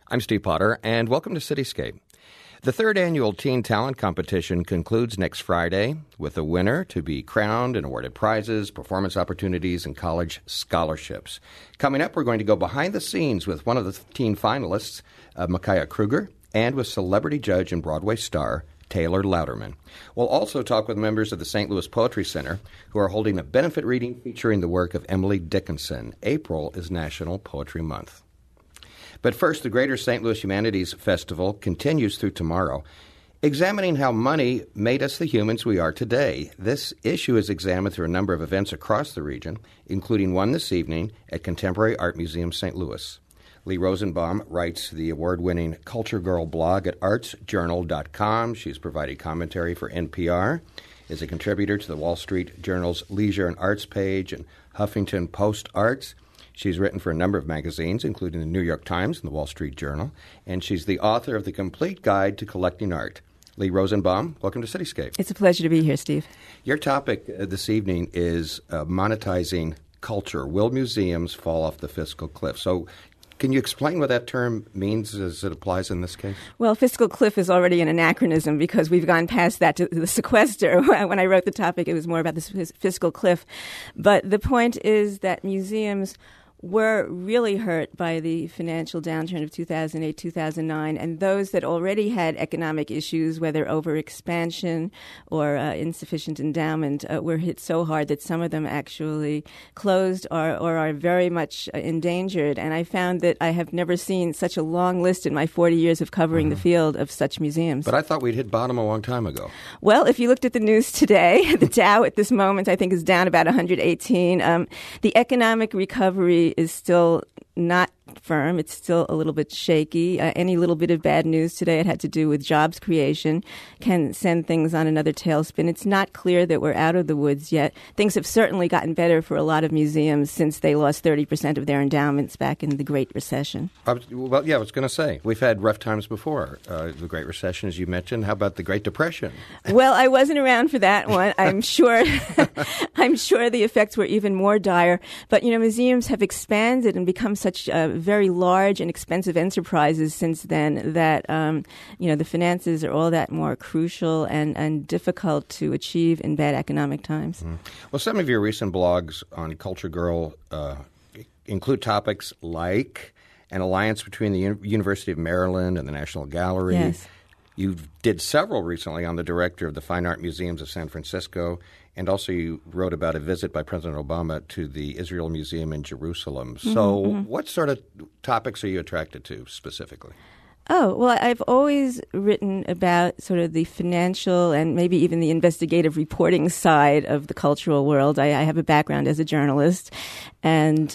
I'm Steve Potter, and welcome to Cityscape. The third annual Teen Talent Competition concludes next Friday with a winner to be crowned and awarded prizes, performance opportunities, and college scholarships. Coming up, we're going to go behind the scenes with one of the teen finalists, Micaiah Kruger, and with celebrity judge and Broadway star Taylor Louderman. We'll also talk with members of the St. Louis Poetry Center who are holding a benefit reading featuring the work of Emily Dickinson. April is National Poetry Month. But first, the Greater St. Louis Humanities Festival continues through tomorrow, examining how money made us the humans we are today. This issue is examined through a number of events across the region, including one this evening at Contemporary Art Museum St. Louis. Lee Rosenbaum writes the award-winning Culture Girl blog at artsjournal.com. She's provided commentary for NPR, is a contributor to the Wall Street Journal's Leisure and Arts page and Huffington Post Arts. She's written for a number of magazines, including the New York Times and the Wall Street Journal, and she's the author of The Complete Guide to Collecting Art. Lee Rosenbaum, welcome to Cityscape. It's a pleasure to be here, Steve. Your topic this evening is monetizing culture. Will museums fall off the fiscal cliff? So can you explain what that term means as it applies in this case? Well, fiscal cliff is already an anachronism because we've gone past that to the sequester. When I wrote the topic, it was more about the fiscal cliff. But the point is that museums were really hurt by the financial downturn of 2008, 2009, and those that already had economic issues, whether overexpansion or insufficient endowment, were hit so hard that some of them actually closed or are very much endangered. And I found that I have never seen such a long list in my 40 years of covering the field of such museums. But I thought we'd hit bottom a long time ago. Well, if you looked at the news today, the Dow at this moment, I think, is down about 118. The economic recovery is still not firm. It's still a little bit shaky. Any little bit of bad news today, it had to do with jobs creation, can send things on another tailspin. It's not clear that we're out of the woods yet. Things have certainly gotten better for a lot of museums since they lost 30% of their endowments back in the Great Recession. I was going to say, we've had rough times before. The Great Recession, as you mentioned. How about the Great Depression? Well, I wasn't around for that one. I'm sure the effects were even more dire. But, museums have expanded and become such very large and expensive enterprises since then that, the finances are all that more crucial and difficult to achieve in bad economic times. Mm. Well, some of your recent blogs on Culture Girl include topics like an alliance between the University of Maryland and the National Gallery. Yes. You did several recently on the director of the Fine Art Museums of San Francisco, and also you wrote about a visit by President Obama to the Israel Museum in Jerusalem. So what sort of topics are you attracted to specifically? Oh, well, I've always written about sort of the financial and maybe even the investigative reporting side of the cultural world. I have a background as a journalist. And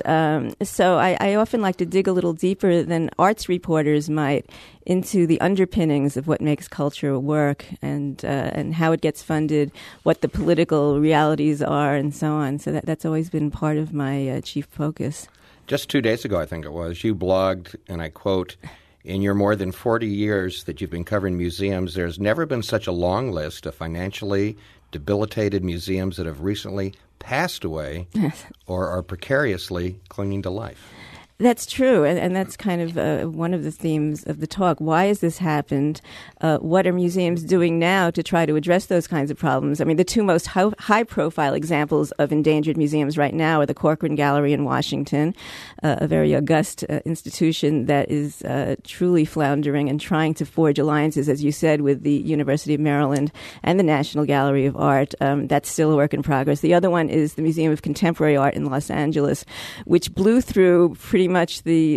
so I often like to dig a little deeper than arts reporters might into the underpinnings of what makes culture work and how it gets funded, what the political realities are, and so on. So that's always been part of my chief focus. Just 2 days ago, I think it was, you blogged, and I quote, "In your more than 40 years that you've been covering museums, there's never been such a long list of financially debilitated museums that have recently passed away or are precariously clinging to life." That's true, and that's kind of one of the themes of the talk. Why has this happened? What are museums doing now to try to address those kinds of problems? I mean, the two most high-profile examples of endangered museums right now are the Corcoran Gallery in Washington, a very august institution that is truly floundering and trying to forge alliances, as you said, with the University of Maryland and the National Gallery of Art. That's still a work in progress. The other one is the Museum of Contemporary Art in Los Angeles, which blew through pretty much the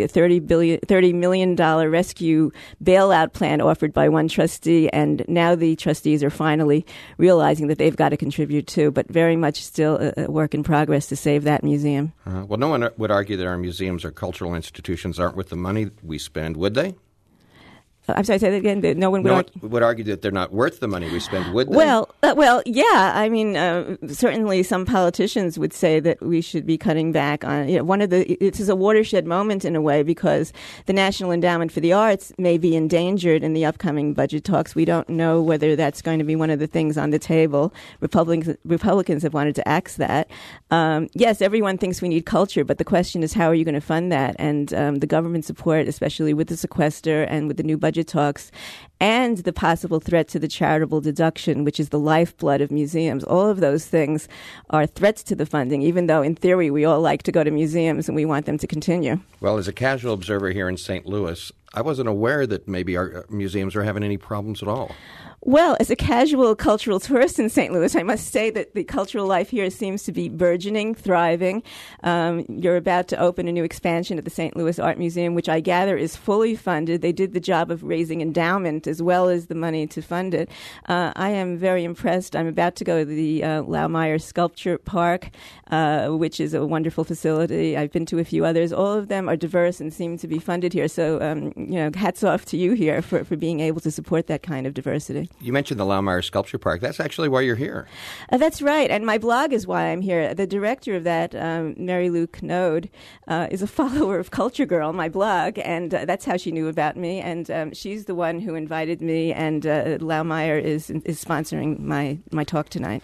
$30 million rescue bailout plan offered by one trustee, and now the trustees are finally realizing that they've got to contribute too, but very much still a work in progress to save that museum. Well, no one would argue that our museums or cultural institutions aren't worth the money we spend, would they? I'm sorry, say that again. No one would argue that they're not worth the money we spend, would they? Well, yeah. I mean, certainly some politicians would say that we should be cutting back on. It is a watershed moment in a way because the National Endowment for the Arts may be endangered in the upcoming budget talks. We don't know whether that's going to be one of the things on the table. Republicans have wanted to axe that. Yes, everyone thinks we need culture, but the question is how are you going to fund that? And the government support, especially with the sequester and with the new budget talks, and the possible threat to the charitable deduction, which is the lifeblood of museums. All of those things are threats to the funding, even though in theory we all like to go to museums and we want them to continue. Well, as a casual observer here in St. Louis, I wasn't aware that maybe our museums are having any problems at all. Well, as a casual cultural tourist in St. Louis, I must say that the cultural life here seems to be burgeoning, thriving. You're about to open a new expansion at the St. Louis Art Museum, which I gather is fully funded. They did the job of raising endowment as well as the money to fund it. I am very impressed. I'm about to go to the Laumeier Sculpture Park, which is a wonderful facility. I've been to a few others. All of them are diverse and seem to be funded here. So, hats off to you here for being able to support that kind of diversity. You mentioned the Laumeier Sculpture Park. That's actually why you're here. That's right. And my blog is why I'm here. The director of that, Mary Lou Knode, is a follower of Culture Girl, my blog, and that's how she knew about me. And she's the one who invited me, and Laumeier is sponsoring my talk tonight.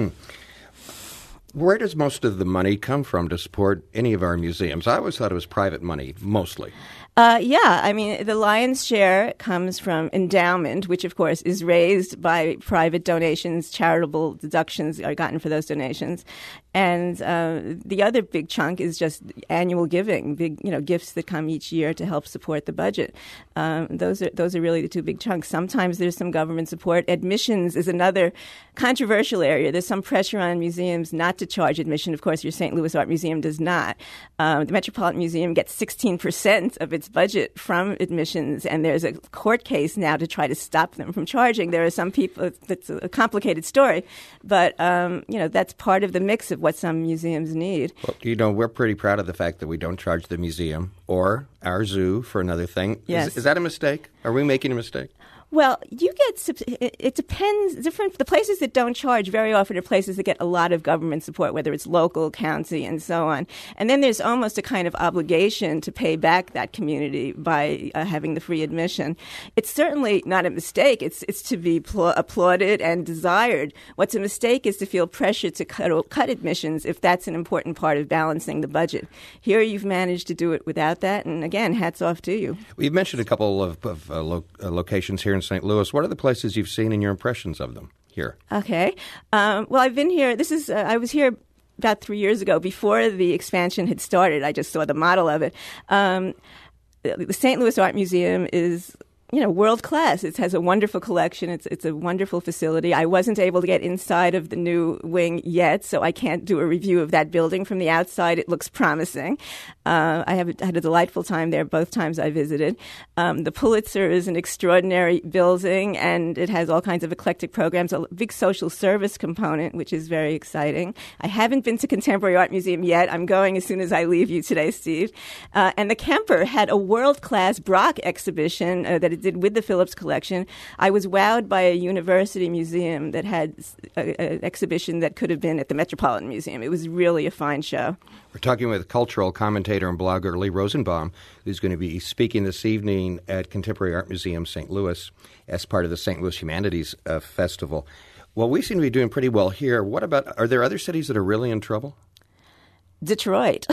Where does most of the money come from to support any of our museums? I always thought it was private money, mostly. Yeah, I mean, the lion's share comes from endowment, which, of course, is raised by private donations. Charitable deductions are gotten for those donations. And the other big chunk is just annual giving, big gifts that come each year to help support the budget. Those are really the two big chunks. Sometimes there's some government support. Admissions is another controversial area. There's some pressure on museums not to charge admission. Of course, your St. Louis Art Museum does not. The Metropolitan Museum gets 16% of its budget from admissions, and there's a court case now to try to stop them from charging. There are some people, that's a complicated story, but that's part of the mix of what some museums need. Well, we're pretty proud of the fact that we don't charge the museum or our zoo for another thing. Yes. Is that a mistake? Are we making a mistake? Well, it depends. The places that don't charge very often are places that get a lot of government support, whether it's local, county, and so on. And then there's almost a kind of obligation to pay back that community by having the free admission. It's certainly not a mistake. It's to be applauded and desired. What's a mistake is to feel pressure to cut admissions if that's an important part of balancing the budget. Here you've managed to do it without that, and again, hats off to you. We've mentioned a couple of locations here in St. Louis. What are the places you've seen and your impressions of them here? Okay. Well, I've been here. I was here about 3 years ago before the expansion had started. I just saw the model of it. The St. Louis Art Museum is world class. It has a wonderful collection. It's a wonderful facility. I wasn't able to get inside of the new wing yet, so I can't do a review of that building. From the outside, it looks promising. I had a delightful time there both times I visited. The Pulitzer is an extraordinary building, and it has all kinds of eclectic programs, a big social service component, which is very exciting. I haven't been to Contemporary Art Museum yet. I'm going as soon as I leave you today, Steve. And the Kemper had a world-class Braque exhibition that it did with the Phillips collection. I was wowed by a university museum that had an exhibition that could have been at the Metropolitan Museum. It was really a fine show. We're talking with cultural commentator and blogger Lee Rosenbaum, who's going to be speaking this evening at Contemporary Art Museum St. Louis as part of the St. Louis Humanities Festival. Well, we seem to be doing pretty well here. Are there other cities that are really in trouble? Detroit.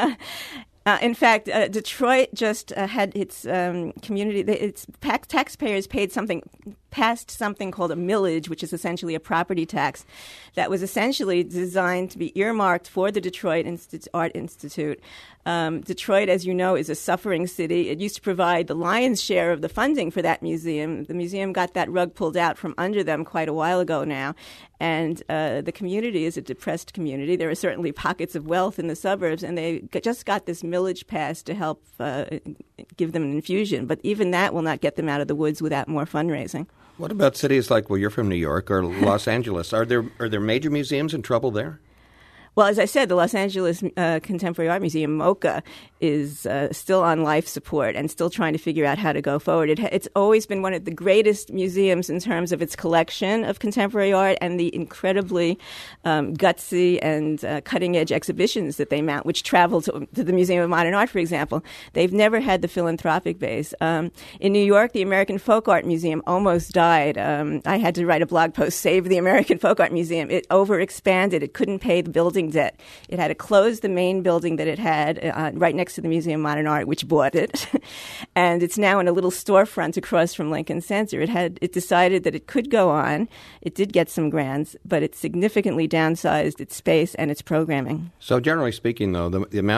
In fact, Detroit just had its community. Its taxpayers passed something called a millage, which is essentially a property tax that was essentially designed to be earmarked for the Detroit Art Institute. Detroit, as you know, is a suffering city. It used to provide the lion's share of the funding for that museum. The museum got that rug pulled out from under them quite a while ago now. And the community is a depressed community. There are certainly pockets of wealth in the suburbs, and they just got this millage passed to help give them an infusion. But even that will not get them out of the woods without more fundraising. What about cities like, you're from New York or Los Angeles? Are there major museums in trouble there? Well, as I said, the Los Angeles Contemporary Art Museum, MoCA, is still on life support and still trying to figure out how to go forward. It's always been one of the greatest museums in terms of its collection of contemporary art and the incredibly gutsy and cutting-edge exhibitions that they mount, which travel to the Museum of Modern Art, for example. They've never had the philanthropic base. In New York, the American Folk Art Museum almost died. I had to write a blog post, Save the American Folk Art Museum. It overexpanded. It couldn't pay the building debt. It had to close the main building that it had right next to the Museum of Modern Art, which bought it. And it's now in a little storefront across from Lincoln Center. It decided that it could go on. It did get some grants, but it significantly downsized its space and its programming. So generally speaking, though,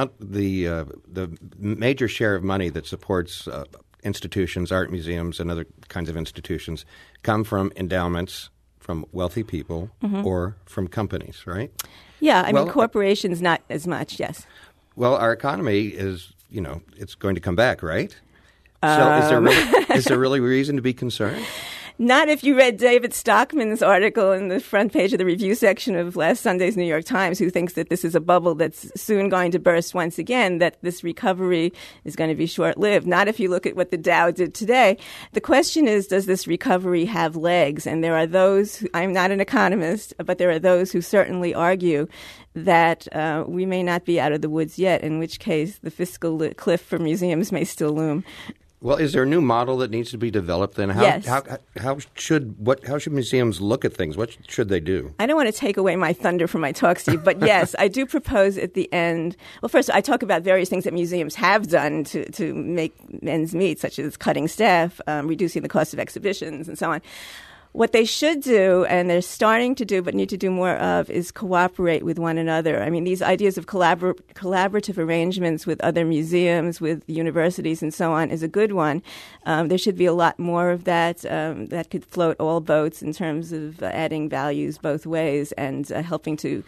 the major share of money that supports institutions, art museums, and other kinds of institutions come from endowments, from wealthy people, or from companies, right? Yeah, I mean, corporations not as much, yes. Well, our economy is, it's going to come back, right? So is there really reason to be concerned? Not if you read David Stockman's article in the front page of the review section of last Sunday's New York Times, who thinks that this is a bubble that's soon going to burst once again, that this recovery is going to be short-lived. Not if you look at what the Dow did today. The question is, does this recovery have legs? And there are those, I'm not an economist, but there are those who certainly argue that we may not be out of the woods yet, in which case the fiscal cliff for museums may still loom. Well, is there a new model that needs to be developed then? Yes. How should museums look at things? What should they do? I don't want to take away my thunder from my talk, Steve, but yes, I do propose at the end. Well, first, I talk about various things that museums have done to make ends meet, such as cutting staff, reducing the cost of exhibitions, and so on. What they should do, and they're starting to do but need to do more of, is cooperate with one another. I mean, these ideas of collaborative arrangements with other museums, with universities, and so on is a good one. There should be a lot more of that that could float all boats in terms of adding values both ways and helping to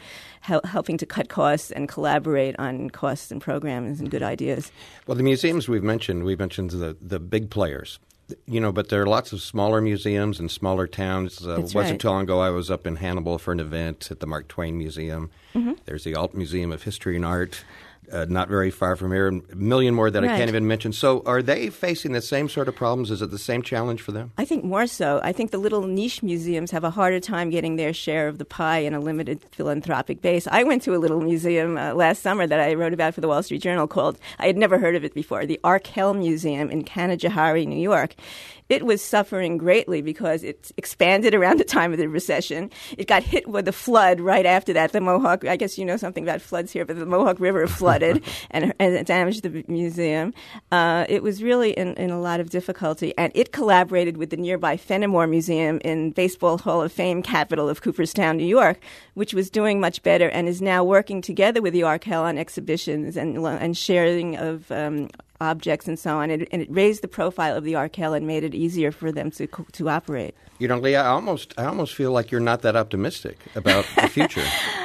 cut costs and collaborate on costs and programs and good ideas. Well, the museums we've mentioned the big players. But there are lots of smaller museums in smaller towns. Wasn't too long ago I was up in Hannibal for an event at the Mark Twain Museum. There's the Alt Museum of History and Art, not very far from here, a million more that I can't even mention. So are they facing the same sort of problems? Is it the same challenge for them? I think more so. I think the little niche museums have a harder time getting their share of the pie in a limited philanthropic base. I went to a little museum last summer that I wrote about for the Wall Street Journal called, I had never heard of it before, the Arkell Museum in Canajoharie, New York. It was suffering greatly because it expanded around the time of the recession. It got hit with a flood right after that. The Mohawk, I guess you know something about floods here, but the Mohawk River flooded and it damaged the museum. It was really in a lot of difficulty. And it collaborated with the nearby Fenimore Museum in Baseball Hall of Fame capital of Cooperstown, New York, which was doing much better and is now working together with the Arkell on exhibitions and sharing of objects and so on, and it raised the profile of the Arkell and made it easier for them to operate. Lee, I almost feel like you're not that optimistic about the future.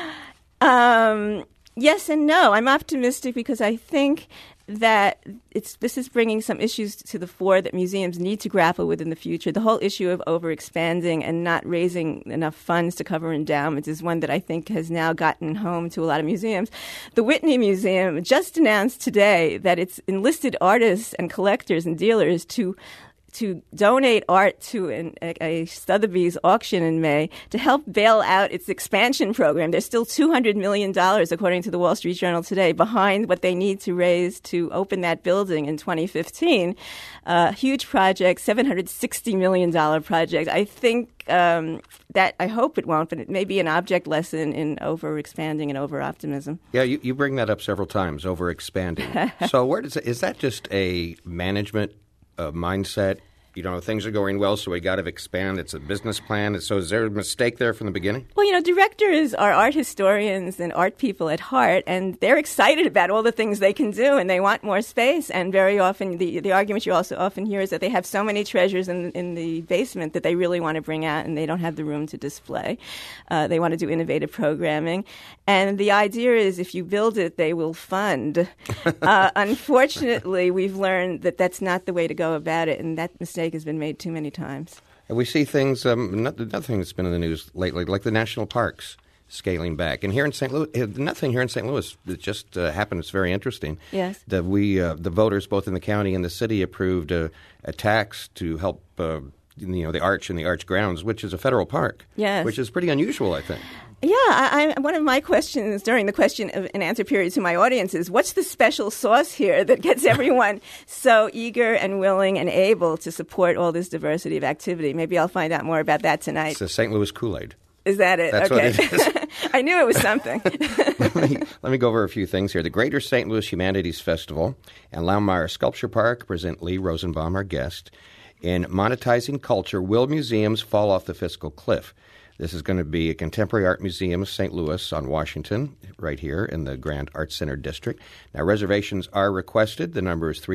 Yes and no. I'm optimistic because I think that this is bringing some issues to the fore that museums need to grapple with in the future. The whole issue of overexpanding and not raising enough funds to cover endowments is one that I think has now gotten home to a lot of museums. The Whitney Museum just announced today that it's enlisted artists and collectors and dealers to donate art to a Sotheby's auction in May to help bail out its expansion program. There's still $200 million, according to the Wall Street Journal today, behind what they need to raise to open that building in 2015. Huge project, $760 million project. I think that I hope it won't, but it may be an object lesson in over-expanding and over-optimism. Yeah, you bring that up several times, over-expanding. So is that just a management mindset? Things are going well, so we got to expand. It's a business plan. So is there a mistake there from the beginning? Well, directors are art historians and art people at heart, and they're excited about all the things they can do, and they want more space. And very often, the argument you also often hear is that they have so many treasures in the basement that they really want to bring out, and they don't have the room to display. They want to do innovative programming. And the idea is if you build it, they will fund. Unfortunately, we've learned that that's not the way to go about it, and that mistake has been made too many times. And we see things, another thing that's been in the news lately, like the national parks. scaling back. And here in St. Louis, nothing here in St. Louis. It just happened. It's very interesting. Yes. That the voters, both in the county and the city, approved a tax to help the Arch and the Arch grounds, which is a federal park. Yes. Which is pretty unusual, I think. Yeah, one of my questions during the question and answer period to my audience is, what's the special sauce here that gets everyone so eager and willing and able to support all this diversity of activity? Maybe I'll find out more about that tonight. It's the St. Louis Kool-Aid. Is that it? That's okay. what it is. I knew it was something. Let me go over a few things here. The Greater St. Louis Humanities Festival and Laumeier Sculpture Park present Lee Rosenbaum, our guest. In Monetizing Culture, Will Museums Fall Off the Fiscal Cliff? This is going to be a Contemporary Art Museum of St. Louis on Washington, right here in the Grand Arts Center District. Now, reservations are requested. The number is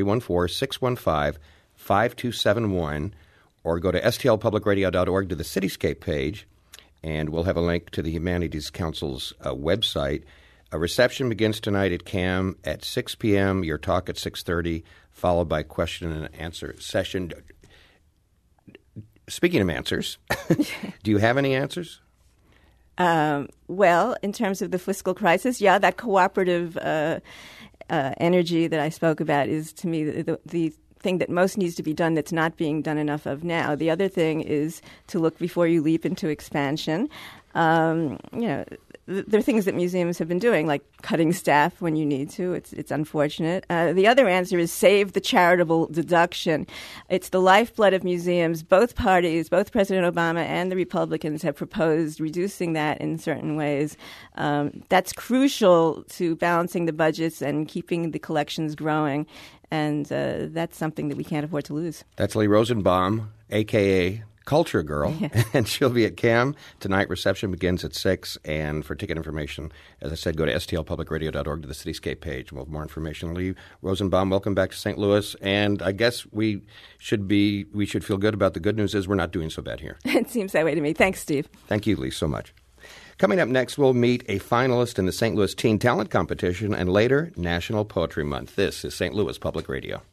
314-615-5271, or go to stlpublicradio.org to the Cityscape page, and we'll have a link to the Humanities Council's website. A reception begins tonight at CAM at 6 p.m., your talk at 6:30, followed by question and answer session. Speaking of answers, do you have any answers? Well, in terms of the fiscal crisis, yeah, that cooperative energy that I spoke about is, to me, the thing that most needs to be done that's not being done enough of now. The other thing is to look before you leap into expansion. There are things that museums have been doing, like cutting staff when you need to. It's unfortunate. The other answer is save the charitable deduction. It's the lifeblood of museums. Both parties, both President Obama and the Republicans, have proposed reducing that in certain ways. That's crucial to balancing the budgets and keeping the collections growing. And that's something that we can't afford to lose. That's Lee Rosenbaum, a.k.a. Culture Girl, and she'll be at CAM tonight. Reception begins at 6, and for ticket information, as I said, go to stlpublicradio.org to the Cityscape page, and we'll have more information. Lee Rosenbaum, welcome back to St. Louis, and I guess we should feel good about the good news is we're not doing so bad here. It seems that way to me. Thanks, Steve. Thank you, Lee, so much. Coming up next, we'll meet a finalist in the St. Louis Teen Talent Competition and later National Poetry Month. This is St. Louis Public Radio.